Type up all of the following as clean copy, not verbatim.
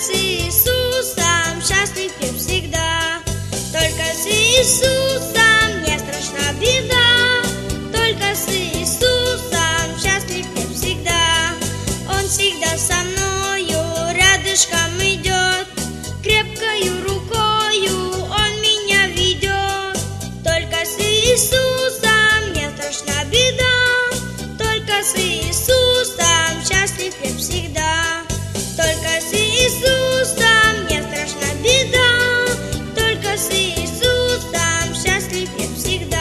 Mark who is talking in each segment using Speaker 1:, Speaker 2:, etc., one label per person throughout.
Speaker 1: с Иисусом счастлив я всегда. Только с Иисусом не страшна беда. Только с Иисусом счастлив я всегда. Он всегда со мною, рядышком идет, крепкою рукою Он меня ведет. Только с Иисусом не страшна беда. Только с Иисусом счастлив я всегда. Только с Иисусом не страшна беда. Только с Иисусом счастлив я всегда.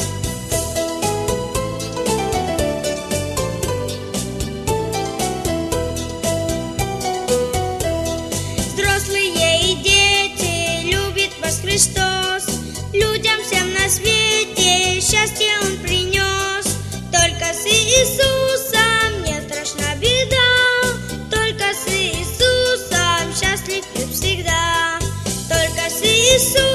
Speaker 1: Взрослые и дети любит вас Христос. Людям всем на свете счастье Он принес. Только с Иисусом не страшна беда. Только с Иисусом счастлив я всегда. Только с Иисусом